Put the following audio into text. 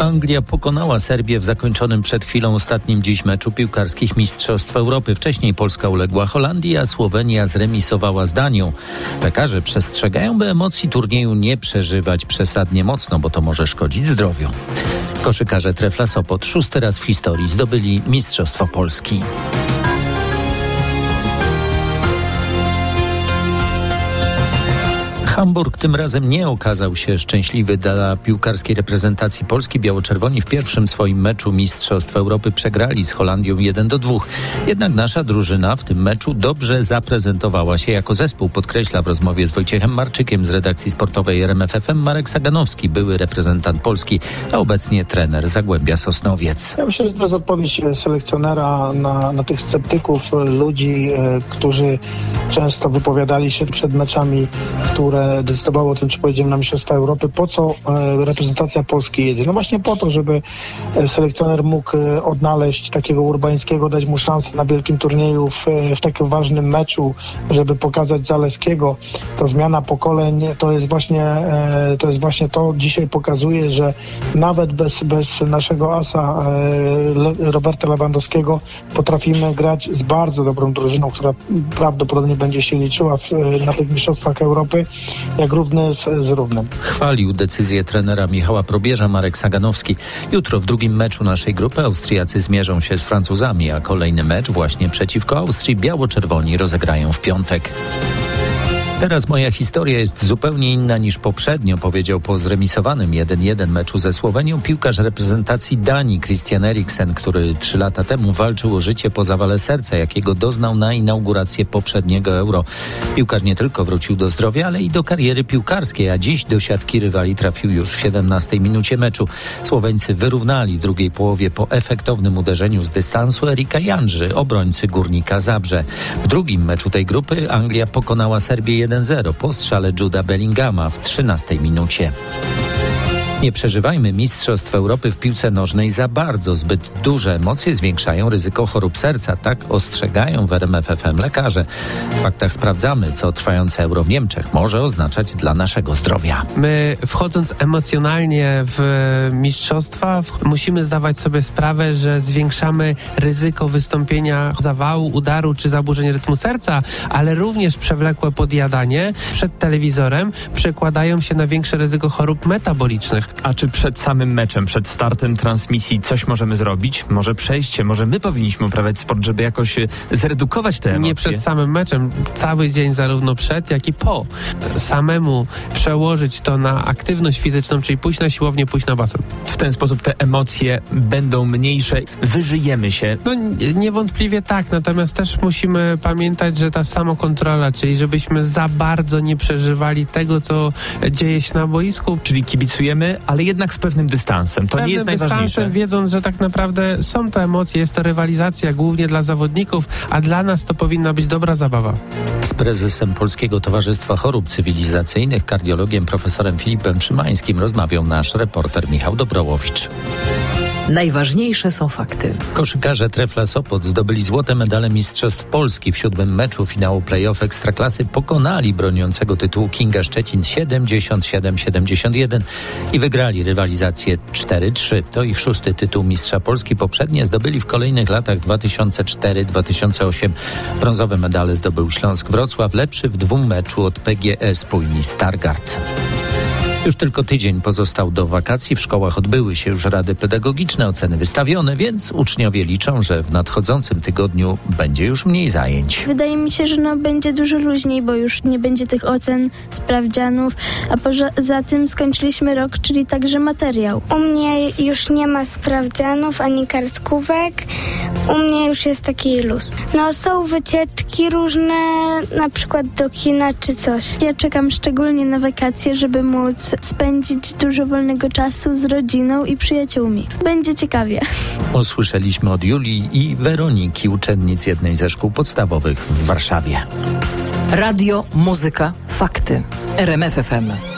Anglia pokonała Serbię w zakończonym przed chwilą ostatnim dziś meczu piłkarskich Mistrzostw Europy. Wcześniej Polska uległa Holandii, a Słowenia zremisowała z Danią. Lekarze przestrzegają, by emocji turnieju nie przeżywać przesadnie mocno, bo to może szkodzić zdrowiu. Koszykarze Trefla Sopot 6. raz w historii zdobyli Mistrzostwo Polski. Hamburg tym razem nie okazał się szczęśliwy dla piłkarskiej reprezentacji Polski. Biało-czerwoni w pierwszym swoim meczu Mistrzostw Europy przegrali z Holandią 1-2. Jednak nasza drużyna w tym meczu dobrze zaprezentowała się jako zespół, podkreśla w rozmowie z Wojciechem Marczykiem z redakcji sportowej RMF FM Marek Saganowski, były reprezentant Polski, a obecnie trener Zagłębia Sosnowiec. Ja myślę, że to jest odpowiedź selekcjonera na tych sceptyków, ludzi, którzy często wypowiadali się przed meczami, które decydowało o tym, czy pojedziemy na Mistrzostwa Europy. Po co reprezentacja Polski jedzie? No właśnie po to, żeby selekcjoner mógł odnaleźć takiego Urbańskiego, dać mu szansę na wielkim turnieju w takim ważnym meczu, żeby pokazać Zaleskiego. To zmiana pokoleń, to jest właśnie to dzisiaj pokazuje, że nawet bez naszego asa Roberta Lewandowskiego potrafimy grać z bardzo dobrą drużyną, która prawdopodobnie będzie się liczyła na tych Mistrzostwach Europy jak równy z równym. Chwalił decyzję trenera Michała Probierza Marek Saganowski. Jutro w drugim meczu naszej grupy Austriacy zmierzą się z Francuzami, a kolejny mecz właśnie przeciwko Austrii biało-czerwoni rozegrają w piątek. Teraz moja historia jest zupełnie inna niż poprzednio, powiedział po zremisowanym 1-1 meczu ze Słowenią piłkarz reprezentacji Danii Christian Eriksen, który 3 lata temu walczył o życie po zawale serca, jakiego doznał na inaugurację poprzedniego Euro. Piłkarz nie tylko wrócił do zdrowia, ale i do kariery piłkarskiej, a dziś do siatki rywali trafił już w 17 minucie meczu. Słoweńcy wyrównali w drugiej połowie po efektownym uderzeniu z dystansu Erika Jandrzy, obrońcy Górnika Zabrze. W drugim meczu tej grupy Anglia pokonała Serbię 1-0 po strzale Juda Bellingama w 13 minucie. Nie przeżywajmy Mistrzostw Europy w piłce nożnej za bardzo. Zbyt duże emocje zwiększają ryzyko chorób serca. Tak ostrzegają w RMF FM lekarze. W faktach sprawdzamy, co trwające Euro w Niemczech może oznaczać dla naszego zdrowia. My, wchodząc emocjonalnie w mistrzostwa, musimy zdawać sobie sprawę, że zwiększamy ryzyko wystąpienia zawału, udaru czy zaburzeń rytmu serca, ale również przewlekłe podjadanie przed telewizorem przekładają się na większe ryzyko chorób metabolicznych. A czy przed samym meczem, przed startem transmisji coś możemy zrobić? Może przejście, może my powinniśmy uprawiać sport, żeby jakoś zredukować te emocje? Nie przed samym meczem, cały dzień zarówno przed, jak i po. Samemu przełożyć to na aktywność fizyczną, czyli pójść na siłownię, pójść na basen. W ten sposób te emocje będą mniejsze, wyżyjemy się. No niewątpliwie tak, natomiast też musimy pamiętać, że ta samokontrola, czyli żebyśmy za bardzo nie przeżywali tego, co dzieje się na boisku. Czyli kibicujemy, ale jednak z pewnym dystansem. To nie jest najważniejsze. Dystansem, wiedząc, że tak naprawdę są to emocje, jest to rywalizacja głównie dla zawodników, a dla nas to powinna być dobra zabawa. Z prezesem Polskiego Towarzystwa Chorób Cywilizacyjnych, kardiologiem profesorem Filipem Szymańskim rozmawiał nasz reporter Michał Dobrołowicz. Najważniejsze są fakty. Koszykarze Trefla Sopot zdobyli złote medale Mistrzostw Polski. W 7. meczu finału play-off Ekstraklasy pokonali broniącego tytułu Kinga Szczecin 77-71 i wygrali rywalizację 4-3. To ich 6. tytuł mistrza Polski. Poprzednie zdobyli w kolejnych latach 2004-2008. Brązowe medale zdobył Śląsk Wrocław, lepszy w 2 meczu od PGE Spójni Stargard. Już tylko tydzień pozostał do wakacji. W szkołach odbyły się już rady pedagogiczne, oceny wystawione, więc uczniowie liczą, że w nadchodzącym tygodniu będzie już mniej zajęć. Wydaje mi się, że będzie dużo luźniej, bo już nie będzie tych ocen, sprawdzianów, a poza tym skończyliśmy rok, czyli także materiał. U mnie już nie ma sprawdzianów ani kartkówek. U mnie już jest taki luz. No są wycieczki różne, na przykład do kina czy coś. Ja czekam szczególnie na wakacje, żeby móc spędzić dużo wolnego czasu z rodziną i przyjaciółmi. Będzie ciekawie. Usłyszeliśmy od Julii i Weroniki, uczennic jednej ze szkół podstawowych w Warszawie. Radio, muzyka, fakty. RMF FM.